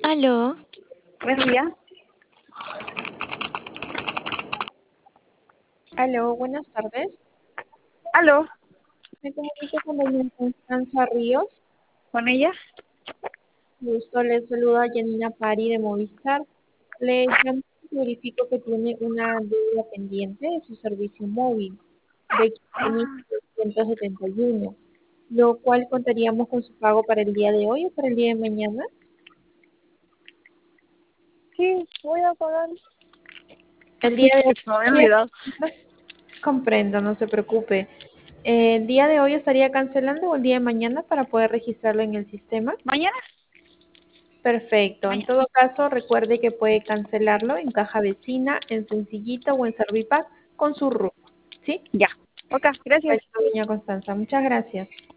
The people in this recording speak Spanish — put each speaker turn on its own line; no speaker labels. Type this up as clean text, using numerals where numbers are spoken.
Aló,
Buen día.
aló, buenas tardes.
¿Aló?
Me comunico con doña Constanza Ríos.
¿Con ella?
Gusto, les saluda Janina Pari de Movistar. Le llamo y verifico que tiene una deuda pendiente de su servicio móvil de
Ah,
15.771, lo cual contaríamos con su pago para el día de hoy o para el día de mañana.
sí, voy a pagar.
El día de
Se me había
hoy
olvidado.
comprendo, no se preocupe. ¿El día de hoy estaría cancelando o el día de mañana para poder registrarlo en el sistema?
¿Mañana?
Perfecto. En
Mañana.
todo caso, recuerde que puede cancelarlo en caja vecina, en Sencillito o en Servipack con su RUC. ¿Sí?
Ya. Ok, gracias.
Perfecto, doña Constanza. Muchas gracias.